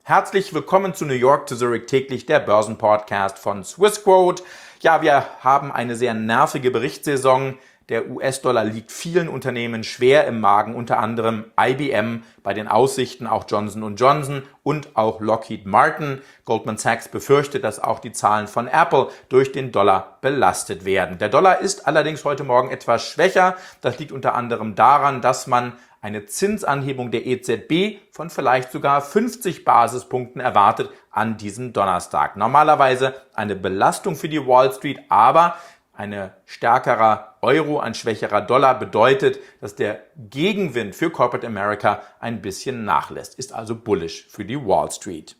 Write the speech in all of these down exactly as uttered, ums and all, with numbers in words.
Herzlich willkommen zu New York to Zurich täglich, der Börsenpodcast von Swissquote. Ja, wir haben eine sehr nervige Berichtssaison. Der U S-Dollar liegt vielen Unternehmen schwer im Magen, unter anderem I B M, bei den Aussichten auch Johnson und Johnson und auch Lockheed Martin. Goldman Sachs befürchtet, dass auch die Zahlen von Apple durch den Dollar belastet werden. Der Dollar ist allerdings heute Morgen etwas schwächer. Das liegt unter anderem daran, dass man eine Zinsanhebung der E Z B von vielleicht sogar fünfzig Basispunkten erwartet an diesem Donnerstag. Normalerweise eine Belastung für die Wall Street, aber ein stärkerer Euro, ein schwächerer Dollar bedeutet, dass der Gegenwind für Corporate America ein bisschen nachlässt. Ist also bullish für die Wall Street.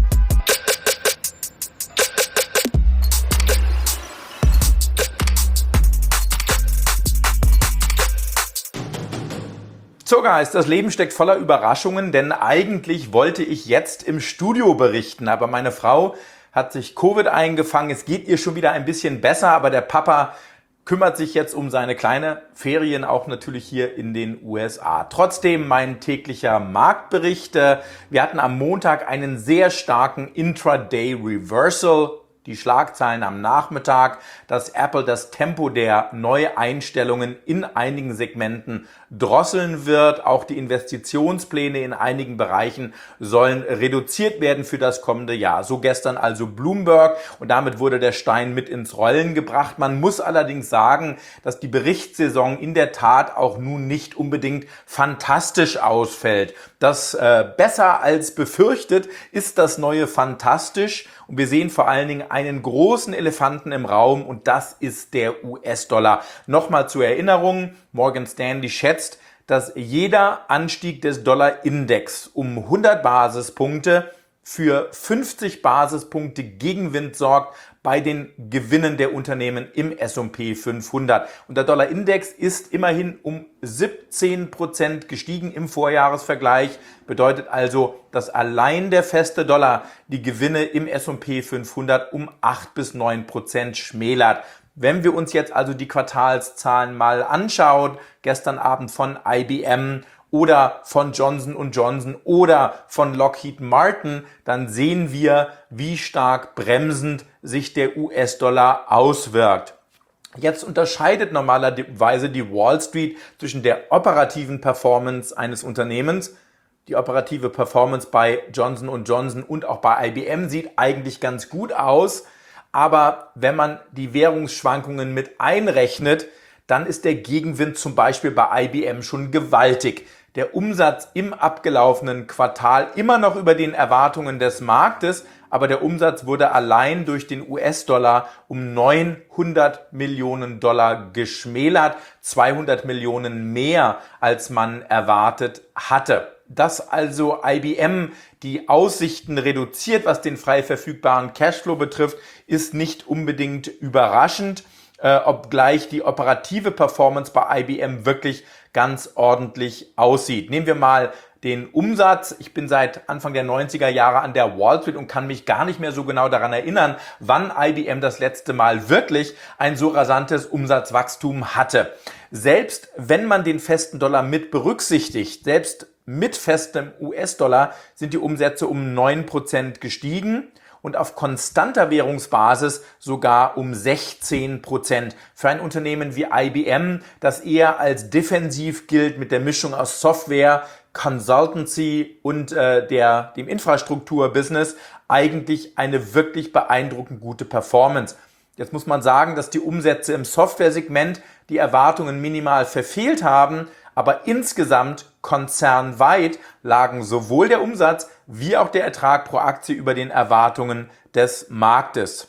Zuckergeist, das Leben steckt voller Überraschungen, denn eigentlich wollte ich jetzt im Studio berichten, aber meine Frau hat sich Covid eingefangen, es geht ihr schon wieder ein bisschen besser, aber der Papa kümmert sich jetzt um seine kleine Ferien, auch natürlich hier in den U S A. Trotzdem mein täglicher Marktbericht. Wir hatten am Montag einen sehr starken Intraday Reversal. Die Schlagzeilen am Nachmittag, dass Apple das Tempo der Neueinstellungen in einigen Segmenten drosseln wird. Auch die Investitionspläne in einigen Bereichen sollen reduziert werden für das kommende Jahr. So gestern also Bloomberg und damit wurde der Stein mit ins Rollen gebracht. Man muss allerdings sagen, dass die Berichtssaison in der Tat auch nun nicht unbedingt fantastisch ausfällt. Das äh, besser als befürchtet ist das neue fantastisch. Und wir sehen vor allen Dingen einen großen Elefanten im Raum und das ist der U S-Dollar. Nochmal zur Erinnerung, Morgan Stanley schätzt, dass jeder Anstieg des Dollar-Index um hundert Basispunkte für fünfzig Basispunkte Gegenwind sorgt bei den Gewinnen der Unternehmen im S und P fünfhundert. Und der Dollar-Index ist immerhin um siebzehn Prozent gestiegen im Vorjahresvergleich. Bedeutet also, dass allein der feste Dollar die Gewinne im S und P fünfhundert um acht bis neun Prozent schmälert. Wenn wir uns jetzt also die Quartalszahlen mal anschauen, gestern Abend von I B M oder von Johnson und Johnson oder von Lockheed Martin, dann sehen wir, wie stark bremsend sich der U S-Dollar auswirkt. Jetzt unterscheidet normalerweise die Wall Street zwischen der operativen Performance eines Unternehmens. Die operative Performance bei Johnson und Johnson und auch bei I B M sieht eigentlich ganz gut aus. Aber wenn man die Währungsschwankungen mit einrechnet, dann ist der Gegenwind zum Beispiel bei I B M schon gewaltig. Der Umsatz im abgelaufenen Quartal immer noch über den Erwartungen des Marktes, aber der Umsatz wurde allein durch den U S-Dollar um neunhundert Millionen Dollar geschmälert, zweihundert Millionen mehr, als man erwartet hatte. Dass also I B M die Aussichten reduziert, was den frei verfügbaren Cashflow betrifft, ist nicht unbedingt überraschend, äh, obgleich die operative Performance bei I B M wirklich ganz ordentlich aussieht. Nehmen wir mal den Umsatz. Ich bin seit Anfang der neunziger Jahre an der Wall Street und kann mich gar nicht mehr so genau daran erinnern, wann I B M das letzte Mal wirklich ein so rasantes Umsatzwachstum hatte. Selbst wenn man den festen Dollar mit berücksichtigt, selbst mit festem U S-Dollar sind die Umsätze um neun Prozent gestiegen und auf konstanter Währungsbasis sogar um sechzehn Prozent. Für ein Unternehmen wie I B M, das eher als defensiv gilt mit der Mischung aus Software, Consultancy und äh, der, dem Infrastrukturbusiness, eigentlich eine wirklich beeindruckend gute Performance. Jetzt muss man sagen, dass die Umsätze im Software-Segment die Erwartungen minimal verfehlt haben, aber insgesamt konzernweit lagen sowohl der Umsatz wie auch der Ertrag pro Aktie über den Erwartungen des Marktes.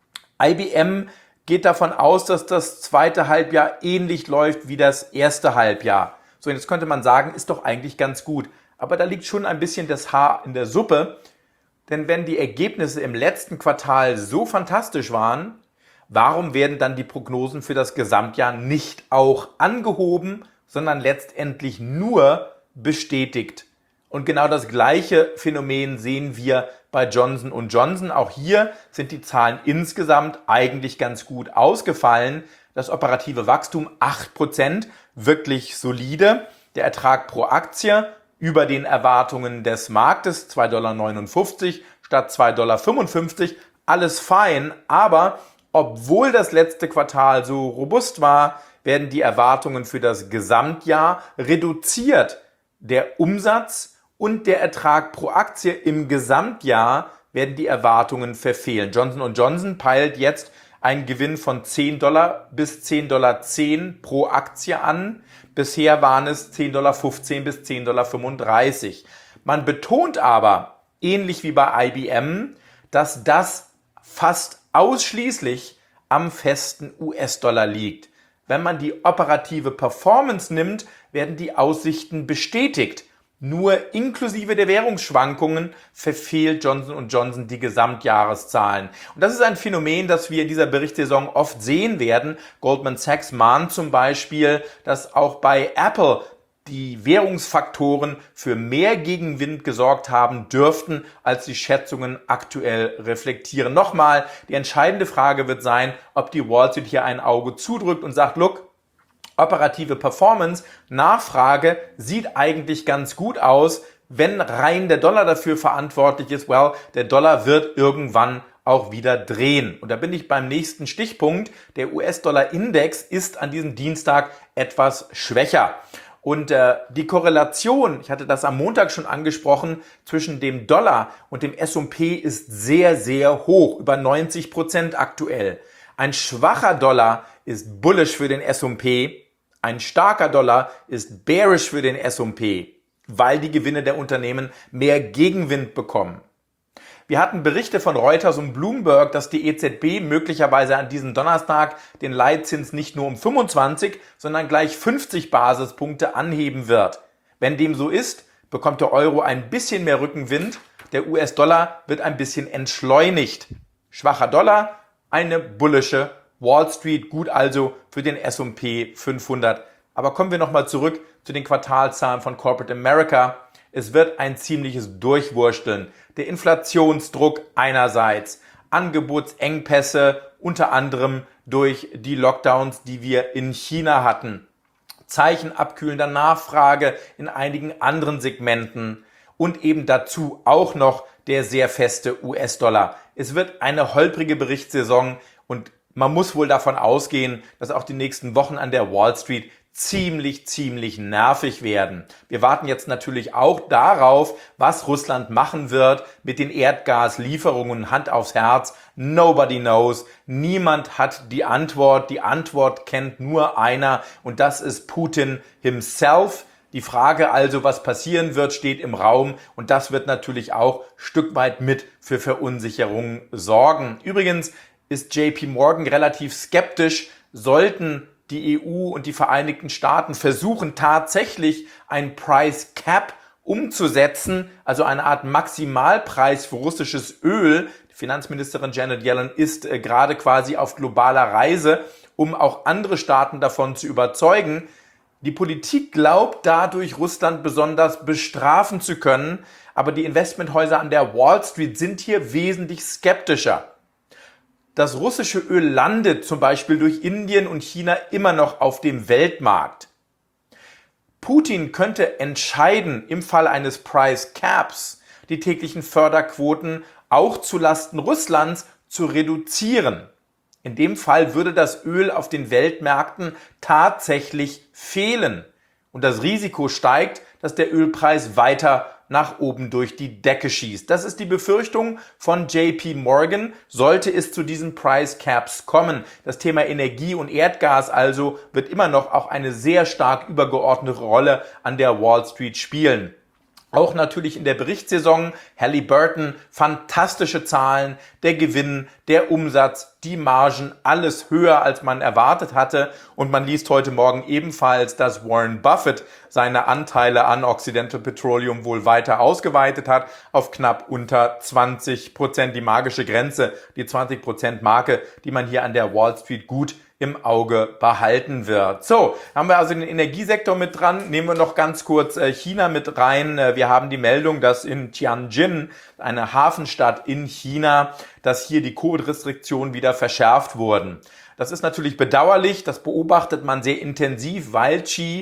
I B M geht davon aus, dass das zweite Halbjahr ähnlich läuft wie das erste Halbjahr. So, jetzt könnte man sagen, ist doch eigentlich ganz gut. Aber da liegt schon ein bisschen das Haar in der Suppe. Denn wenn die Ergebnisse im letzten Quartal so fantastisch waren, warum werden dann die Prognosen für das Gesamtjahr nicht auch angehoben, sondern letztendlich nur bestätigt? Und genau das gleiche Phänomen sehen wir bei Johnson und Johnson. Auch hier sind die Zahlen insgesamt eigentlich ganz gut ausgefallen. Das operative Wachstum acht Prozent, wirklich solide. Der Ertrag pro Aktie über den Erwartungen des Marktes, zwei Komma neunundfünfzig Dollar statt zwei Komma fünfundfünfzig Dollar, alles fein, aber obwohl das letzte Quartal so robust war, werden die Erwartungen für das Gesamtjahr reduziert. Der Umsatz und der Ertrag pro Aktie im Gesamtjahr werden die Erwartungen verfehlen. Johnson und Johnson peilt jetzt einen Gewinn von zehn Dollar bis zehn Komma zehn Dollar pro Aktie an. Bisher waren es zehn Komma fünfzehn Dollar bis zehn Komma fünfunddreißig Dollar. Man betont aber, ähnlich wie bei I B M, dass das fast ausschließlich am festen U S-Dollar liegt. Wenn man die operative Performance nimmt, werden die Aussichten bestätigt. Nur inklusive der Währungsschwankungen verfehlt Johnson und Johnson die Gesamtjahreszahlen. Und das ist ein Phänomen, das wir in dieser Berichtssaison oft sehen werden. Goldman Sachs mahnt zum Beispiel, dass auch bei Apple die Währungsfaktoren für mehr Gegenwind gesorgt haben dürften, als die Schätzungen aktuell reflektieren. Nochmal, die entscheidende Frage wird sein, ob die Wall Street hier ein Auge zudrückt und sagt, look, operative Performance, Nachfrage sieht eigentlich ganz gut aus, wenn rein der Dollar dafür verantwortlich ist. Well, der Dollar wird irgendwann auch wieder drehen. Und da bin ich beim nächsten Stichpunkt. Der U S-Dollar-Index ist an diesem Dienstag etwas schwächer. Und äh, die Korrelation, ich hatte das am Montag schon angesprochen, zwischen dem Dollar und dem S und P ist sehr, sehr hoch, über neunzig Prozent aktuell. Ein schwacher Dollar ist bullish für den S und P, ein starker Dollar ist bearish für den S und P, weil die Gewinne der Unternehmen mehr Gegenwind bekommen. Wir hatten Berichte von Reuters und Bloomberg, dass die E Z B möglicherweise an diesem Donnerstag den Leitzins nicht nur um fünfundzwanzig, sondern gleich fünfzig Basispunkte anheben wird. Wenn dem so ist, bekommt der Euro ein bisschen mehr Rückenwind, der U S-Dollar wird ein bisschen entschleunigt. Schwacher Dollar, eine bullische Wall Street, gut also für den S und P fünfhundert. Aber kommen wir nochmal zurück zu den Quartalzahlen von Corporate America. Es wird ein ziemliches Durchwursteln. Der Inflationsdruck einerseits, Angebotsengpässe unter anderem durch die Lockdowns, die wir in China hatten, Zeichen abkühlender Nachfrage in einigen anderen Segmenten und eben dazu auch noch der sehr feste U S-Dollar. Es wird eine holprige Berichtssaison und man muss wohl davon ausgehen, dass auch die nächsten Wochen an der Wall Street ziemlich, ziemlich nervig werden. Wir warten jetzt natürlich auch darauf, was Russland machen wird mit den Erdgaslieferungen. Hand aufs Herz, nobody knows. Niemand hat die Antwort. Die Antwort kennt nur einer und das ist Putin himself. Die Frage also, was passieren wird, steht im Raum und das wird natürlich auch Stück weit mit für Verunsicherung sorgen. Übrigens ist J P Morgan relativ skeptisch, sollten die E U und die Vereinigten Staaten versuchen tatsächlich ein Price Cap umzusetzen, also eine Art Maximalpreis für russisches Öl. Die Finanzministerin Janet Yellen ist äh, gerade quasi auf globaler Reise, um auch andere Staaten davon zu überzeugen. Die Politik glaubt dadurch, Russland besonders bestrafen zu können, aber die Investmenthäuser an der Wall Street sind hier wesentlich skeptischer. Das russische Öl landet zum Beispiel durch Indien und China immer noch auf dem Weltmarkt. Putin könnte entscheiden, im Fall eines Price Caps die täglichen Förderquoten auch zulasten Russlands zu reduzieren. In dem Fall würde das Öl auf den Weltmärkten tatsächlich fehlen. Und das Risiko steigt, dass der Ölpreis weiter nach oben durch die Decke schießt. Das ist die Befürchtung von J P Morgan, sollte es zu diesen Price Caps kommen. Das Thema Energie und Erdgas also wird immer noch auch eine sehr stark übergeordnete Rolle an der Wall Street spielen. Auch natürlich in der Berichtssaison, Halliburton, fantastische Zahlen, der Gewinn, der Umsatz, die Margen, alles höher als man erwartet hatte. Und man liest heute Morgen ebenfalls, dass Warren Buffett seine Anteile an Occidental Petroleum wohl weiter ausgeweitet hat auf knapp unter zwanzig Prozent, die magische Grenze, die zwanzig Prozent Marke, die man hier an der Wall Street gut im Auge behalten wird. So, haben wir also den Energiesektor mit dran. Nehmen wir noch ganz kurz äh, China mit rein. Äh, wir haben die Meldung, dass in Tianjin, eine Hafenstadt in China, dass hier die Covid-Restriktionen wieder verschärft wurden. Das ist natürlich bedauerlich. Das beobachtet man sehr intensiv, weil Xi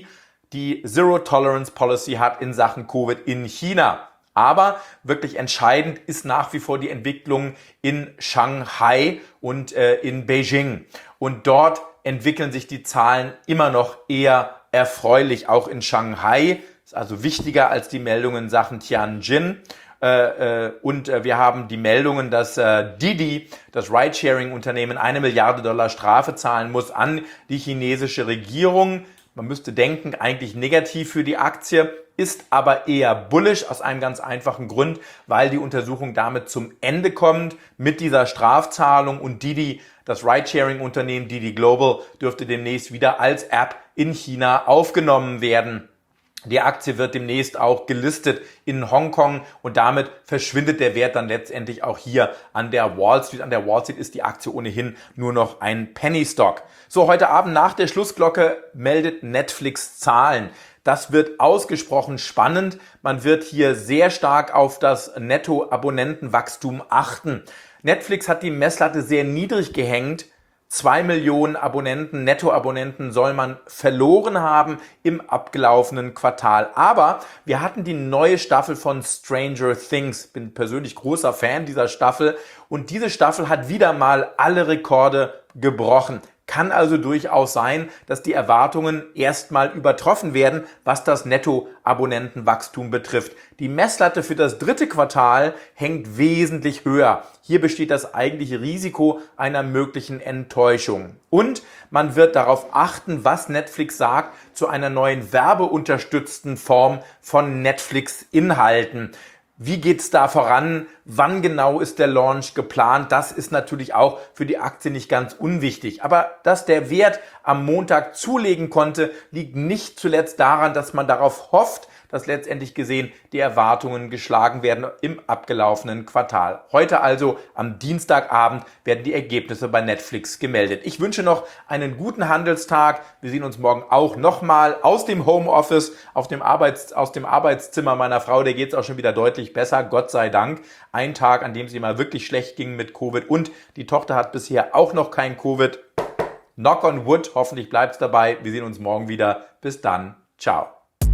die Zero-Tolerance-Policy hat in Sachen Covid in China. Aber wirklich entscheidend ist nach wie vor die Entwicklung in Shanghai und äh, in Beijing. Und dort entwickeln sich die Zahlen immer noch eher erfreulich. Auch in Shanghai, ist also wichtiger als die Meldungen in Sachen Tianjin. Äh, äh, und äh, wir haben die Meldungen, dass äh, Didi, das Ridesharing-Unternehmen, eine Milliarde Dollar Strafe zahlen muss an die chinesische Regierung. Man müsste denken, eigentlich negativ für die Aktie, ist aber eher bullish aus einem ganz einfachen Grund, weil die Untersuchung damit zum Ende kommt mit dieser Strafzahlung und Didi, das Ridesharing-Unternehmen Didi Global, dürfte demnächst wieder als App in China aufgenommen werden. Die Aktie wird demnächst auch gelistet in Hongkong und damit verschwindet der Wert dann letztendlich auch hier an der Wall Street. An der Wall Street ist die Aktie ohnehin nur noch ein Penny Stock. So, heute Abend nach der Schlussglocke meldet Netflix Zahlen. Das wird ausgesprochen spannend. Man wird hier sehr stark auf das Netto-Abonnentenwachstum achten. Netflix hat die Messlatte sehr niedrig gehängt. Zwei Millionen Abonnenten, Nettoabonnenten soll man verloren haben im abgelaufenen Quartal. Aber wir hatten die neue Staffel von Stranger Things. Bin persönlich großer Fan dieser Staffel. Und diese Staffel hat wieder mal alle Rekorde gebrochen. Kann also durchaus sein, dass die Erwartungen erstmal übertroffen werden, was das Nettoabonnentenwachstum betrifft. Die Messlatte für das dritte Quartal hängt wesentlich höher. Hier besteht das eigentliche Risiko einer möglichen Enttäuschung. Und man wird darauf achten, was Netflix sagt zu einer neuen werbeunterstützten Form von Netflix-Inhalten. Wie geht's da voran? Wann genau ist der Launch geplant? Das ist natürlich auch für die Aktie nicht ganz unwichtig. Aber dass der Wert am Montag zulegen konnte, liegt nicht zuletzt daran, dass man darauf hofft, dass letztendlich gesehen die Erwartungen geschlagen werden im abgelaufenen Quartal. Heute also am Dienstagabend werden die Ergebnisse bei Netflix gemeldet. Ich wünsche noch einen guten Handelstag. Wir sehen uns morgen auch nochmal aus dem Homeoffice, auf dem Arbeits-, aus dem Arbeitszimmer meiner Frau. Der geht es auch schon wieder deutlich besser, Gott sei Dank. Ein Tag, an dem sie mal wirklich schlecht ging mit Covid und die Tochter hat bisher auch noch kein Covid. Knock on wood, hoffentlich bleibt es dabei. Wir sehen uns morgen wieder. Bis dann. Ciao.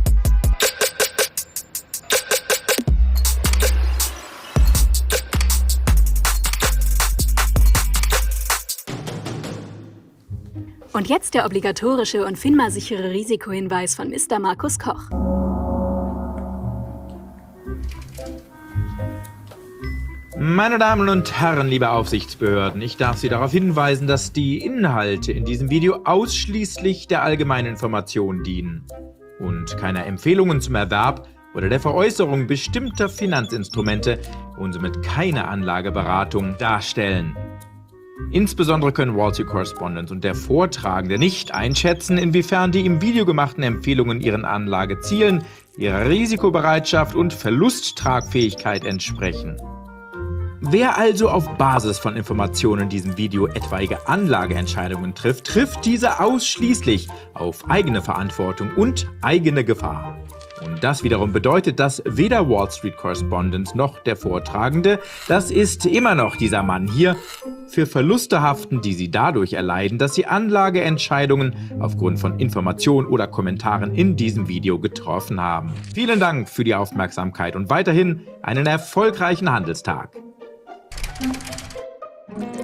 Und jetzt der obligatorische und FINMA-sichere Risikohinweis von Mister Markus Koch. Meine Damen und Herren, liebe Aufsichtsbehörden, ich darf Sie darauf hinweisen, dass die Inhalte in diesem Video ausschließlich der allgemeinen Information dienen und keine Empfehlungen zum Erwerb oder der Veräußerung bestimmter Finanzinstrumente und somit keine Anlageberatung darstellen. Insbesondere können Wall Street Correspondent und der Vortragende nicht einschätzen, inwiefern die im Video gemachten Empfehlungen ihren Anlagezielen, ihrer Risikobereitschaft und Verlusttragfähigkeit entsprechen. Wer also auf Basis von Informationen in diesem Video etwaige Anlageentscheidungen trifft, trifft diese ausschließlich auf eigene Verantwortung und eigene Gefahr. Und das wiederum bedeutet, dass weder Wall Street Correspondent noch der Vortragende, das ist immer noch dieser Mann hier, für Verluste haften, die sie dadurch erleiden, dass sie Anlageentscheidungen aufgrund von Informationen oder Kommentaren in diesem Video getroffen haben. Vielen Dank für die Aufmerksamkeit und weiterhin einen erfolgreichen Handelstag.